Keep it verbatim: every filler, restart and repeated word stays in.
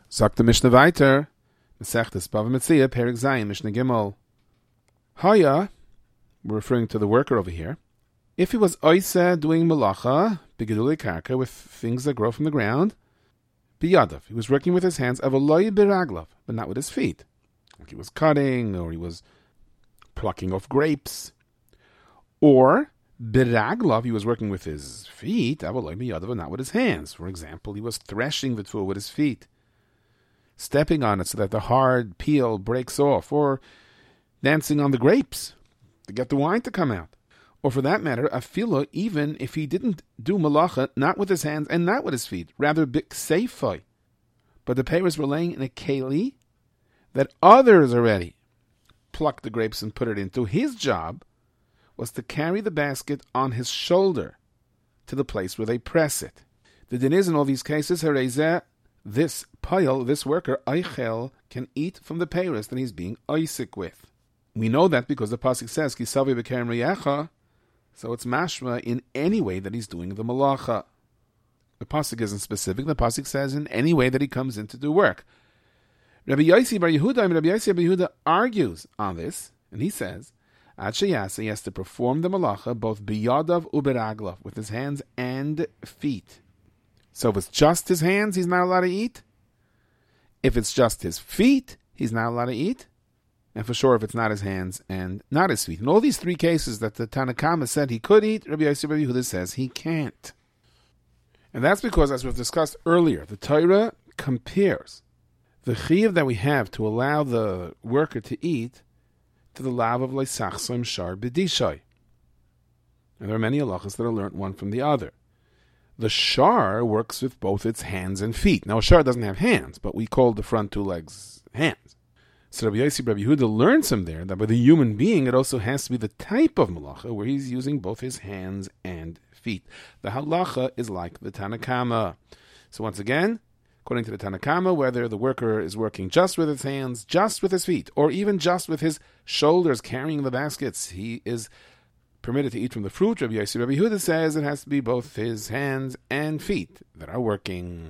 Sagt the Mishnah weiter, Mesechtes Bava Metzia, Perek Zayin, Mishnah Gimel. Haya, we're referring to the worker over here. If he was oisa doing malacha, bigedulei karka, with things that grow from the ground, biyadav, he was working with his hands, avaloi biraglav, but not with his feet. Like he was cutting, or he was plucking off grapes. Or, biraglav, he was working with his feet, avaloi biyadav, but not with his hands. For example, he was threshing the tefillah with his feet, stepping on it so that the hard peel breaks off, or dancing on the grapes to get the wine to come out. Or for that matter, afilo, even if he didn't do malacha, not with his hands and not with his feet, rather bikseifai, but the payers were laying in a keli that others already plucked the grapes and put it into. His job was to carry the basket on his shoulder to the place where they press it. The din is in all these cases, herezeh, this pile, this worker, Eichel, can eat from the payers that he's being oisik with. We know that because the pasuk says, Kisavi b'kerem riyacha, so it's mashma in any way that he's doing the malacha. The pasuk isn't specific. The pasuk says in any way that he comes in to do work. Rabbi Yossi bar Yehuda, Rabbi Yossi bar Yehuda argues on this, and he says, Ad sheyasa, he has to perform the malacha both biyadav uberaglav, with his hands and feet. So if it's just his hands, he's not allowed to eat. If it's just his feet, he's not allowed to eat. And for sure, if it's not his hands and not his feet. In all these three cases that the Tanakama said he could eat, Rabbi Yossi bar Yehuda says he can't. And that's because, as we've discussed earlier, the Torah compares the chiyuv that we have to allow the worker to eat to the lav of leisachsoim shar b'dishay. And there are many halachas that are learnt one from the other. The shar works with both its hands and feet. Now, a shar doesn't have hands, but we call the front two legs hands. So Rabbi Yossi Rabbi Yehuda learns from there that with a human being, it also has to be the type of malacha where he's using both his hands and feet. The halacha is like the Tanakama. So once again, according to the Tanakama, whether the worker is working just with his hands, just with his feet, or even just with his shoulders carrying the baskets, he is permitted to eat from the fruit. Rabbi Yossi Rabbi Yehuda says it has to be both his hands and feet that are working.